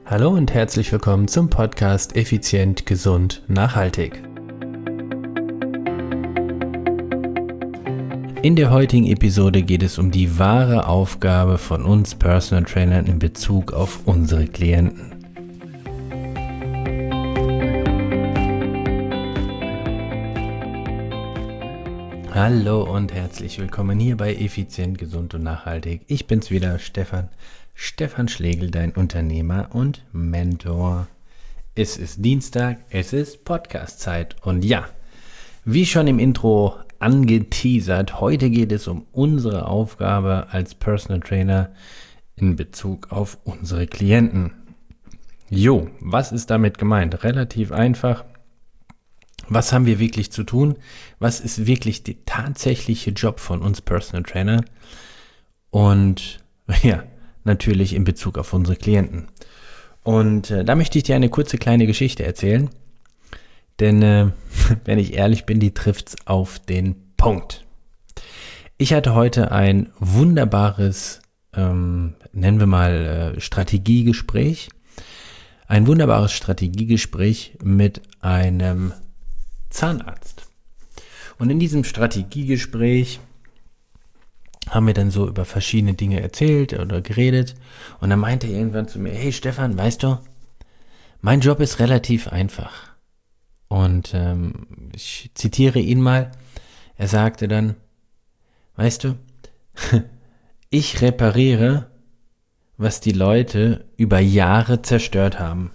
Hallo und herzlich willkommen zum Podcast Effizient, Gesund, Nachhaltig. In der heutigen Episode geht es um die wahre Aufgabe von uns Personal Trainern in Bezug auf unsere Klienten. Hallo und herzlich willkommen hier bei Effizient, Gesund und Nachhaltig. Ich bin's wieder, Stefan Schlegel, dein Unternehmer und Mentor. Es ist Dienstag, es ist Podcast-Zeit und ja, wie schon im Intro angeteasert, heute geht es um unsere Aufgabe als Personal Trainer in Bezug auf unsere Klienten. Jo, was ist damit gemeint? Relativ einfach. Was haben wir wirklich zu tun? Was ist wirklich der tatsächliche Job von uns Personal Trainer? Und ja, natürlich in Bezug auf unsere Klienten. Und da möchte ich dir eine kurze kleine Geschichte erzählen. Denn wenn ich ehrlich bin, die trifft's auf den Punkt. Ich hatte heute ein wunderbares, nennen wir mal Strategiegespräch. Ein wunderbares Strategiegespräch mit einem Zahnarzt. Und in diesem Strategiegespräch haben wir dann so über verschiedene Dinge erzählt oder geredet. Und dann meinte er irgendwann zu mir, hey Stefan, weißt du, mein Job ist relativ einfach. Und ich zitiere ihn mal. Er sagte dann, weißt du, ich repariere, was die Leute über Jahre zerstört haben.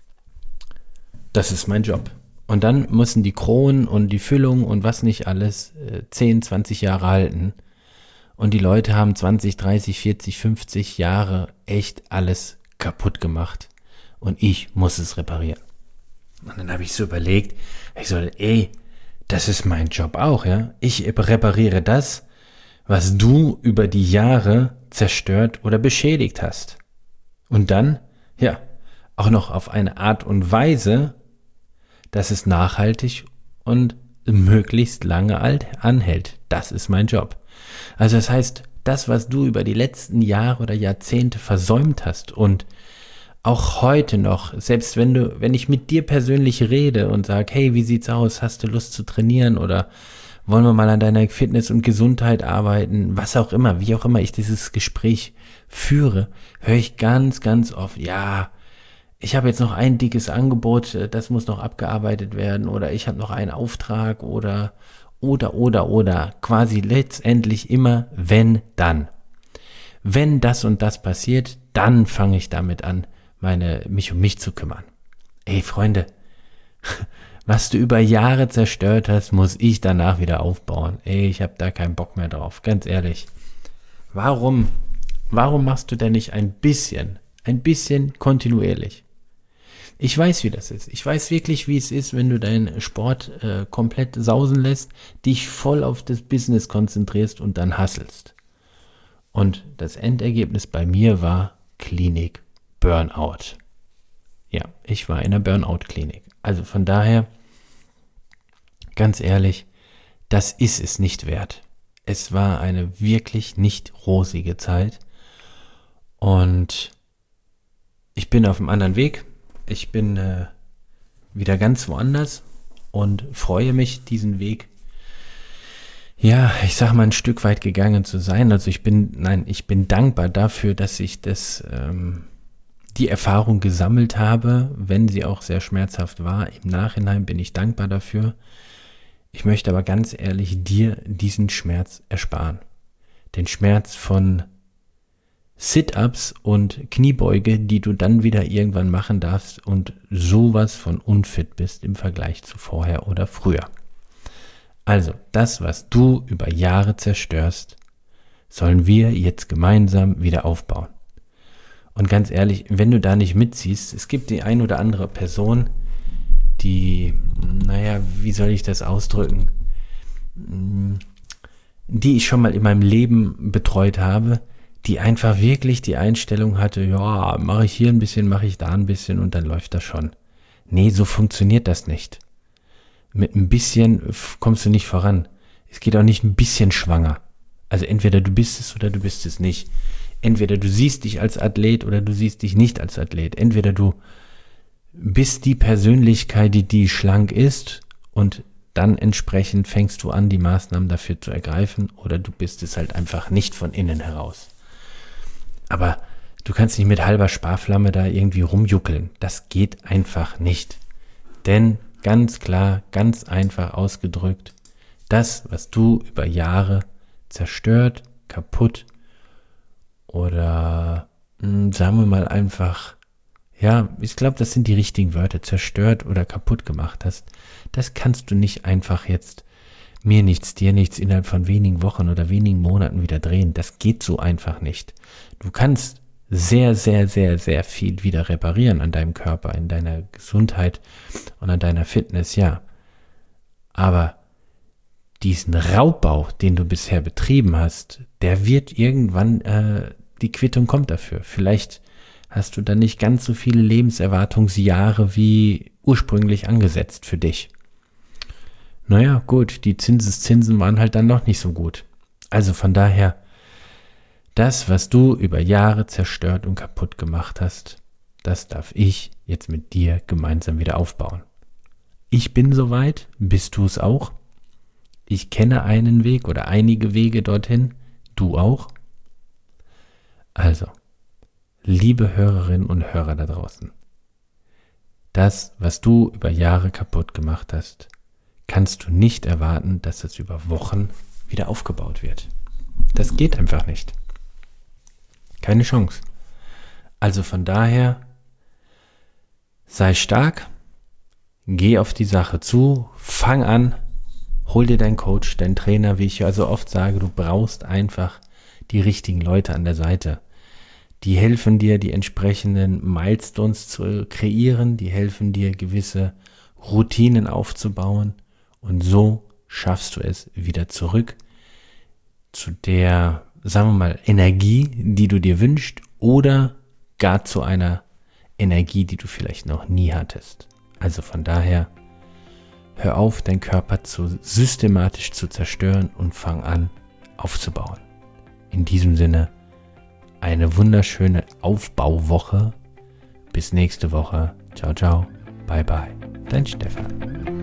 Das ist mein Job. Und dann müssen die Kronen und die Füllung und was nicht alles 10, 20 Jahre halten. Und die Leute haben 20, 30, 40, 50 Jahre echt alles kaputt gemacht. Und ich muss es reparieren. Und dann habe ich so überlegt, das ist mein Job auch, ja. Ich repariere das, was du über die Jahre zerstört oder beschädigt hast. Und dann, ja, auch noch auf eine Art und Weise, dass es nachhaltig und möglichst lange anhält. Das ist mein Job. Also das heißt, das, was du über die letzten Jahre oder Jahrzehnte versäumt hast und auch heute noch, selbst wenn ich mit dir persönlich rede und sage, hey, wie sieht's aus? Hast du Lust zu trainieren oder wollen wir mal an deiner Fitness und Gesundheit arbeiten? Was auch immer, wie auch immer ich dieses Gespräch führe, höre ich ganz, ganz oft, ja, ich habe jetzt noch ein dickes Angebot, das muss noch abgearbeitet werden oder ich habe noch einen Auftrag oder quasi letztendlich immer wenn, dann. Wenn das und das passiert, dann fange ich damit an, mich um mich zu kümmern. Ey Freunde, was du über Jahre zerstört hast, muss ich danach wieder aufbauen. Ey, ich habe da keinen Bock mehr drauf, ganz ehrlich. Warum machst du denn nicht ein bisschen kontinuierlich? Ich weiß, wie das ist. Ich weiß wirklich, wie es ist, wenn du deinen Sport komplett sausen lässt, dich voll auf das Business konzentrierst und dann hustlest. Und das Endergebnis bei mir war Klinik Burnout. Ja, ich war in der Burnout-Klinik. Also von daher, ganz ehrlich, das ist es nicht wert. Es war eine wirklich nicht rosige Zeit. Und ich bin auf einem anderen Weg. Ich bin wieder ganz woanders und freue mich, diesen Weg, ja, ich sag mal, ein Stück weit gegangen zu sein. Also ich bin dankbar dafür, dass ich die Erfahrung gesammelt habe, wenn sie auch sehr schmerzhaft war. Im Nachhinein bin ich dankbar dafür. Ich möchte aber ganz ehrlich dir diesen Schmerz ersparen. Den Schmerz von Sit-Ups und Kniebeuge, die du dann wieder irgendwann machen darfst und sowas von unfit bist im Vergleich zu vorher oder früher. Also, das, was du über Jahre zerstörst, sollen wir jetzt gemeinsam wieder aufbauen. Und ganz ehrlich, wenn du da nicht mitziehst, es gibt die ein oder andere Person, die, wie soll ich das ausdrücken, die ich schon mal in meinem Leben betreut habe, die einfach wirklich die Einstellung hatte, ja, mache ich hier ein bisschen, mache ich da ein bisschen und dann läuft das schon. Nee, so funktioniert das nicht. Mit ein bisschen kommst du nicht voran. Es geht auch nicht ein bisschen schwanger. Also entweder du bist es oder du bist es nicht. Entweder du siehst dich als Athlet oder du siehst dich nicht als Athlet. Entweder du bist die Persönlichkeit, die schlank ist und dann entsprechend fängst du an, die Maßnahmen dafür zu ergreifen, oder du bist es halt einfach nicht von innen heraus. Aber du kannst nicht mit halber Sparflamme da irgendwie rumjuckeln. Das geht einfach nicht. Denn ganz klar, ganz einfach ausgedrückt, das, was du über Jahre zerstört, kaputt oder sagen wir mal einfach, ja, ich glaube, das sind die richtigen Wörter, zerstört oder kaputt gemacht hast, das kannst du nicht einfach jetzt mir nichts, dir nichts innerhalb von wenigen Wochen oder wenigen Monaten wieder drehen. Das geht so einfach nicht. Du kannst sehr, sehr, sehr, sehr viel wieder reparieren an deinem Körper, in deiner Gesundheit und an deiner Fitness, ja. Aber diesen Raubbau, den du bisher betrieben hast, der wird irgendwann, die Quittung kommt dafür. Vielleicht hast du dann nicht ganz so viele Lebenserwartungsjahre wie ursprünglich angesetzt für dich. Naja, gut, die Zinseszinsen waren halt dann noch nicht so gut. Also von daher, das, was du über Jahre zerstört und kaputt gemacht hast, das darf ich jetzt mit dir gemeinsam wieder aufbauen. Ich bin soweit, bist du es auch? Ich kenne einen Weg oder einige Wege dorthin, du auch? Also, liebe Hörerinnen und Hörer da draußen, das, was du über Jahre kaputt gemacht hast, kannst du nicht erwarten, dass es über Wochen wieder aufgebaut wird. Das geht einfach nicht. Keine Chance. Also von daher, sei stark, geh auf die Sache zu, fang an, hol dir deinen Coach, deinen Trainer, wie ich ja so oft sage, du brauchst einfach die richtigen Leute an der Seite. Die helfen dir, die entsprechenden Milestones zu kreieren, die helfen dir, gewisse Routinen aufzubauen, und so schaffst du es wieder zurück zu der, sagen wir mal, Energie, die du dir wünschst, oder gar zu einer Energie, die du vielleicht noch nie hattest. Also von daher, hör auf, deinen Körper systematisch zu zerstören und fang an, aufzubauen. In diesem Sinne, eine wunderschöne Aufbauwoche. Bis nächste Woche. Ciao, ciao. Bye, bye. Dein Stefan.